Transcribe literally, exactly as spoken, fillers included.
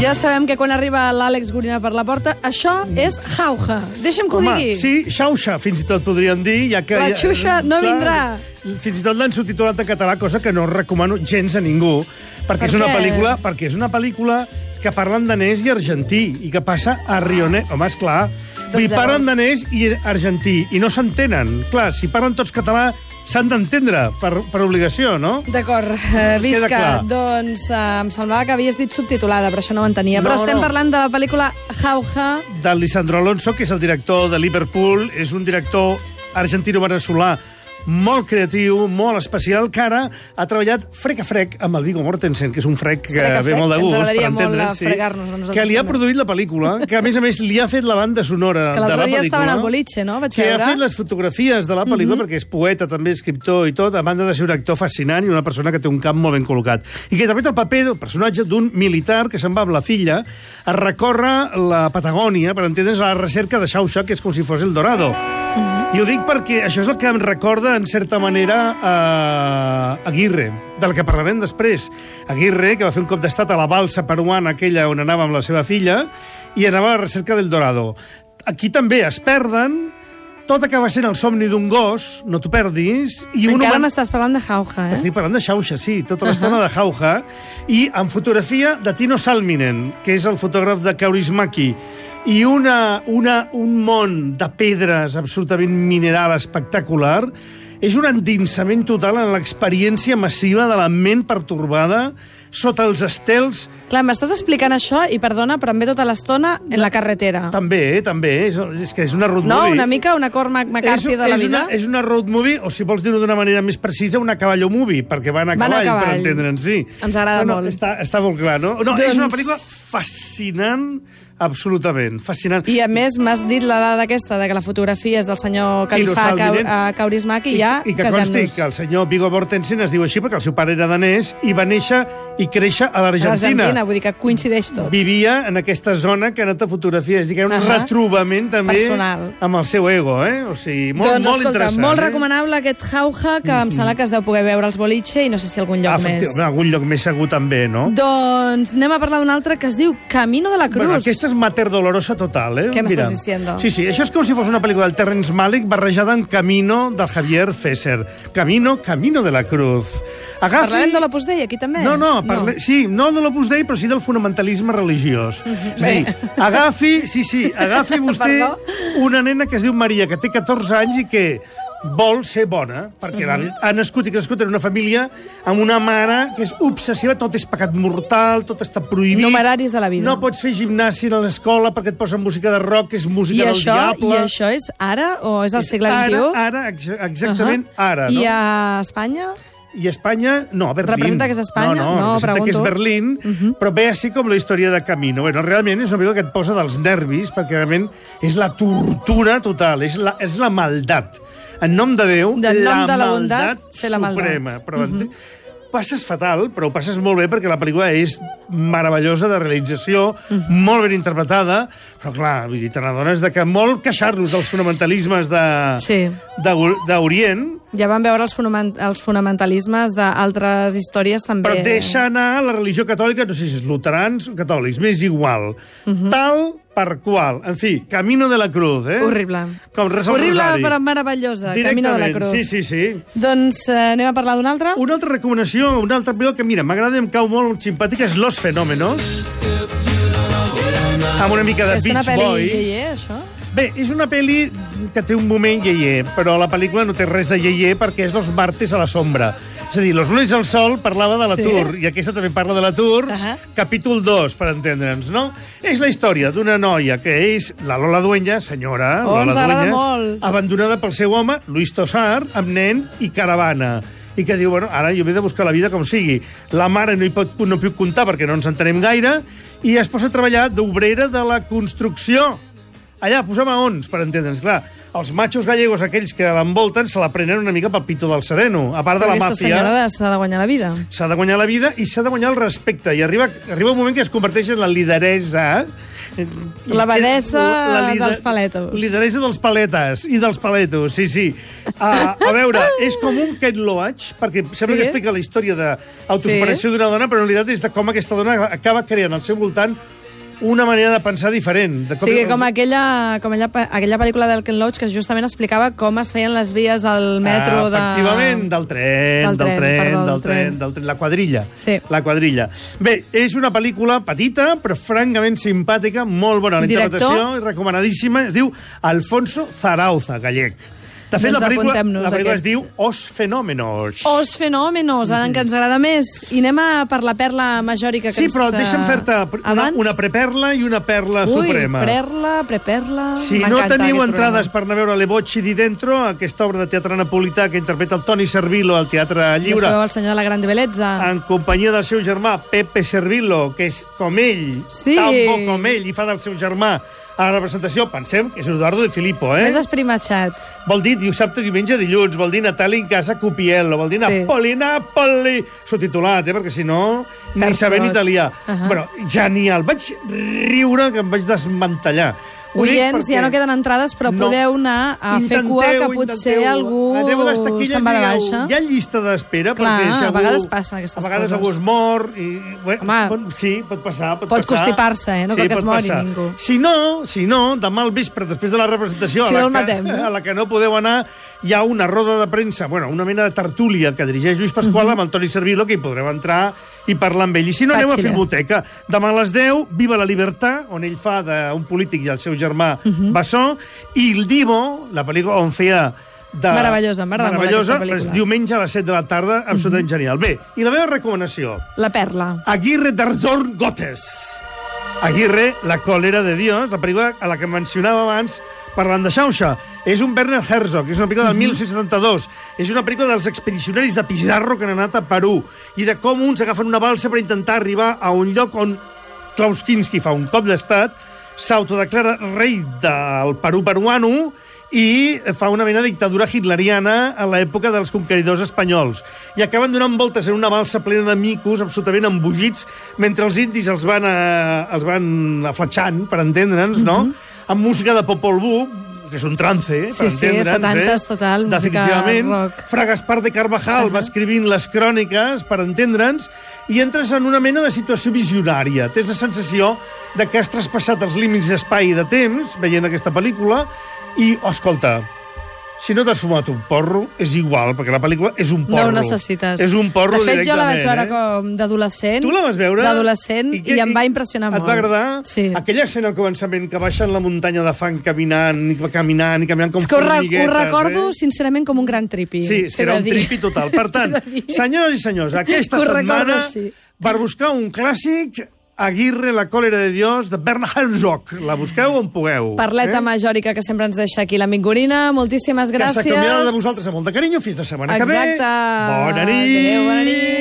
ja sabem que quan arriba l'Àlex Gorina per la porta, això és jauja. Deixa'm que ho Home, digui. sí, xauxa, fins i tot podríem dir. Ja que, La xuxa no clar, vindrà. Fins i tot l'han subtitulat en català, cosa que no recomano gens a ningú, perquè Per és una què? pel·lícula, perquè és una pel·lícula que parla en danès i argentí, i que passa a Rionè. Home, esclar, vull dir, parlen danès i argentí, i no s'entenen. Clar, si parlen tots català, s'han d'entendre, per, per obligació, no? D'acord, uh, Visca. clar. Doncs uh, em semblava que havies dit subtitulada, però això no ho entenia. No, però estem no. parlant de la pel·lícula Jauja. Del Lisandro Alonso, que és el director de Liverpool, és un director argentino-veneçolà molt creatiu, molt especial, que ara ha treballat frec a frec amb el Viggo Mortensen, que és un frec que Frec a ve frec, molt de ens gust, per agradaria molt entendre'ns. fregar-nos a nosaltres Que li ha també. produït la pel·lícula, que a més a més li ha fet la banda sonora Que de la l'altre dia pel·lícula. estaven al boliche, no? Vaig Que veure. ha fet les fotografies de la pel·lícula, Mhm. perquè és poeta, també escriptor i tot, a banda de ser un actor fascinant i una persona que té un camp molt ben col·locat. I que interpreta el paper del personatge d'un militar que se'n va amb la filla a recórrer la Patagònia, per entendre's, a la recerca de Xauxa, que és com si fos el Dorado. Mhm. I ho dic perquè això és el que em recorda, en certa manera, a Aguirre, del que parlarem després. Aguirre, que va fer un cop d'estat a la balsa peruana, aquella on anava amb la seva filla, i anava a la recerca del Dorado. Aquí també es perden, tot acaba sent el somni d'un gos, no t'ho perdis, i un Encara humà... m'estàs parlant de Jauja, eh? Estic parlant de Xauxa, sí, tota l'estona uh -huh. de Jauja, i amb fotografia de Tino Salminen, que és el fotògraf de Kaurismäki, i una, una, un món de pedres absolutament mineral espectacular. És un endinsament total en l'experiència massiva de la ment pertorbada sota els estels. Clar, m'estàs explicant això, i perdona, però em ve tota l'estona en la carretera. També, també, és, és que és una road No, movie. una mica una Cormac McCarthy és, de la és vida. Una, és una road movie, o si vols dir-ho d'una manera més precisa, una caballo movie, perquè van a Van a cavall, cavall. per entendre'ns, sí. Ens agrada no, no, molt. Està, està molt clar, no? No, Doncs... és una pel·lícula fascinant, absolutament, fascinant. I a més, m'has dit la dada aquesta, de que la fotografia és del senyor Califà Salminen. Kaurismäki, i ja I que consti casem-nos. que el senyor Viggo Mortensen es diu així perquè el seu pare era danès i va néixer i créixer a A l'Argentina. l'Argentina, vull dir que coincideix tot. Vivia en aquesta zona que ha anat a fotografiar. És a dir, que era un Ahà. retrobament també Personal. amb el seu ego, eh? O sigui, molt, doncs, molt escolta, interessant. molt eh? recomanable aquest Jauja, que em sembla que es deu poder veure als boliche i no sé si algun lloc Ah, més. efectivament, algun lloc més segur també, no? Doncs anem a parlar d'un altre que es diu Camino de la Cruz. Bueno, aquesta és Mater Dolorosa total, eh? Què m'estàs Mira. diciendo? Sí, sí, això és com si fos una pel·lícula del Terrence Malick barrejada en Camino del Javier Fesser. Camino, Camino de la Cruz. Agafi... Parlarem de l'Opus Dei aquí també? No, no, parle... no, sí, no de l'Opus Dei, però sí del fonamentalisme religiós. Uh -huh. És a dir, agafi, sí, sí, agafi vostè Perdó? una nena que es diu Maria, que té catorze anys i que vol ser bona, perquè uh -huh. ha nascut i crescut en una família amb una mare que és obsessiva, tot és pecat mortal, tot està prohibit. Numeraris de la vida. No pots fer gimnàsia a l'escola perquè et posen música de rock, que és música I del això, diable. I això és ara o és al segle Ara, vint-i-u? ara, ex exactament uh -huh. ara. No? I a Espanya? I a Espanya, no, a Berlín. Representa que és Espanya? No, no, No, representa que és pregunto. Berlín, uh -huh. però ve així com la història de Camino. Bueno, realment és una pel·lícula que et posa dels nervis, perquè realment és la tortura total, és la, és la maldat. En nom de Déu, Del la nom de la maldat bondat, fer la maldat. suprema. Però Uh -huh. passes fatal, però ho passes molt bé perquè la pel·lícula és meravellosa de realització, uh -huh. molt ben interpretada, però clar, vull dir, te n'adones de que molt queixar-nos dels fonamentalismes de, Sí. d'Orient, Ja vam veure els, fonament, els fonamentalismes d'altres històries també. però deixa anar la religió catòlica, no sé si és luterans o catòlics, m'és igual. Uh -huh. Tal per qual. En fi, Camino de la Cruz, eh? Horrible. Com resa el Horrible, rosari. però meravellosa. Camino de la Cruz. Sí, sí, sí. Doncs eh, anem a parlar d'una altra? Una altra recomanació, una altra pel·lícula que, mira, m'agrada i em cau molt simpàtica, és Los Fenómenos, amb una mica de És una Beach pel·li Boys. iaié, això? Bé, és una pel·li que té un moment iaié, però la pel·lícula no té res de iaié perquè és Los martes a la sombra. És a dir, Los lunes al sol parlava de l'atur, sí? I aquesta també parla de l'atur, uh -huh. capítol dos, per entendre'ns, no? És la història d'una noia que és la Lola Dueñas, senyora, Oh, Lola ens agrada Dueñas, molt. abandonada pel seu home, Luis Tosar, amb nen i caravana. I que diu, bueno, ara jo m'he de buscar la vida com sigui. La mare no hi pot, no puc comptar perquè no ens entenem gaire, i es posa a treballar d'obrera de la construcció. Allà, posar maons, per entendre'ns, clar. Els machos gallegos, aquells que l'envolten, se la prenen una mica pel pito del sereno. A part de Però la aquesta màfia, senyora s'ha de guanyar la vida. s'ha de guanyar la vida i s'ha de guanyar el respecte. I arriba, arriba un moment que es converteix en la lideresa... L'abadessa dels paletos. Lideresa dels paletes i dels paletos, sí, sí. Uh, a veure, és com un Ken Loach, perquè sembla Sí? que explica la història d'autosuperació Sí. d'una dona, però en realitat és de com aquesta dona acaba creant al seu voltant una manera de pensar diferent. De com... Sí, com aquella, com aquella, aquella pel·lícula del Ken Loach que justament explicava com es feien les vies del metro... Ah, efectivament, de... del tren, del, del tren, tren, perdó, del, tren, tren, del tren, la quadrilla. Sí. La quadrilla. Bé, és una pel·lícula petita, però francament simpàtica, molt bona. La interpretació és recomanadíssima. Es diu Alfonso Zarauza, gallec. De fet, doncs la pel·lícula, la pel·lícula aquest. es diu Os Fenómenos. Os Fenómenos, mm-hmm. que ens agrada més. I anem a per la perla majòrica. Que sí, però ens, deixa'm fer-te una, una preperla i una perla Ui, suprema. Ui, perla, preperla... Si no teniu entrades per anar a veure Le Bocci di Dentro, aquesta obra de teatre napolità que interpreta el Toni Servillo al Teatre Lliure... Ja sabeu, el senyor de la Grande Bellezza. En companyia del seu germà, Pepe Servillo, que és com ell, sí. tan bo com ell, i fa del seu germà a la representació, pensem que és Eduardo de Filippo, eh? Més esprimatxat. Vol dir dissabte, diumenge, dilluns, vol dir Natali en casa Cupiello, vol dir sí. Napoli, Napoli, subtitulat, eh? Perquè si no, ni per saber en italià. Uh -huh. Bueno, genial. Vaig riure que em vaig desmantellar. Oients, ja no queden entrades, però no. podeu anar a intenteu, fer cua, que potser intenteu. algú se'n va de baixa. Hi ha llista d'espera. Clar, si a algú, vegades passen aquestes coses. A vegades coses. algú es mor. I, bueno, Home, sí, pot passar. Pot, pot passar. constipar-se, eh? No sí, cal que es mori passar. ningú. Si no, si no, demà al vespre, després de la representació, si a, la no que, matem, no? a la que no podeu anar, hi ha una roda de premsa, bueno, una mena de tertúlia que dirigeix Lluís Pasqual uh -huh. amb el Toni Servillo, que hi podreu entrar i parlar amb ell. I si no, Fàcil, anem a eh? Filmoteca. Demà a les deu, Viva la Libertad, on ell fa d'un polític i el seu germà uh -huh. Bassó, i El Divo, la pel·lícula on feia de... Meravellosa, m'agrada molt aquesta pel·lícula. És diumenge a les set de la tarda, absolutament uh -huh. genial. Bé, i la meva recomanació? La perla. Aguirre d'Arzón Gotes. Aguirre, la còlera de Dios, la pel·lícula a la que mencionava abans parlant de Xauxa. És un Werner Herzog, és una pel·lícula del uh -huh. dinou setanta-dos. És una pel·lícula dels expedicionaris de Pizarro que han anat a Perú i de com uns agafen una balsa per intentar arribar a un lloc on Klaus Kinski fa un cop d'estat, s'autodeclara rei del Perú peruano i fa una mena de dictadura hitleriana a l'època dels conqueridors espanyols. I acaben donant voltes en una balsa plena de micos, absolutament embogits, mentre els indis els van, a, els van aflatxant, per entendre'ns, no? Uh-huh. Amb música de Popol Vuh, que és un trance, eh, per sí, entendre'ns. Sí, setantes, eh? total, definitivament. música rock. Fra Gaspar de Carvajal uh -huh. va escrivint les cròniques, per entendre'ns, i entres en una mena de situació visionària. Tens la sensació de que has traspassat els límits d'espai i de temps, veient aquesta pel·lícula, i, oh, escolta, si no t'has fumat un porro, és igual, perquè la pel·lícula és un porro. No ho necessites. És un porro directament. De fet, jo la vaig veure eh? com d'adolescent. Tu la vas veure? D'adolescent, i, i em va impressionar molt. Et va agradar? Sí. Aquella escena al començament que baixen la muntanya de fang caminant, i caminant, i caminant com és que ho, formiguetes. Ho recordo, eh? sincerament, com un gran tripi. Sí, és que era un tripi total. Per tant, senyores i senyors, aquesta ho setmana, sí. per buscar un clàssic, Aguirre, la còlera de Dios, de Werner Herzog. La busqueu on pugueu. Parleta eh? majòrica que sempre ens deixa aquí l'amic Gorina. Moltíssimes gràcies. Que s'acomiada de vosaltres amb molt de carinyo. Fins la setmana Exacte. que ve. Bona nit. Adéu, bona nit.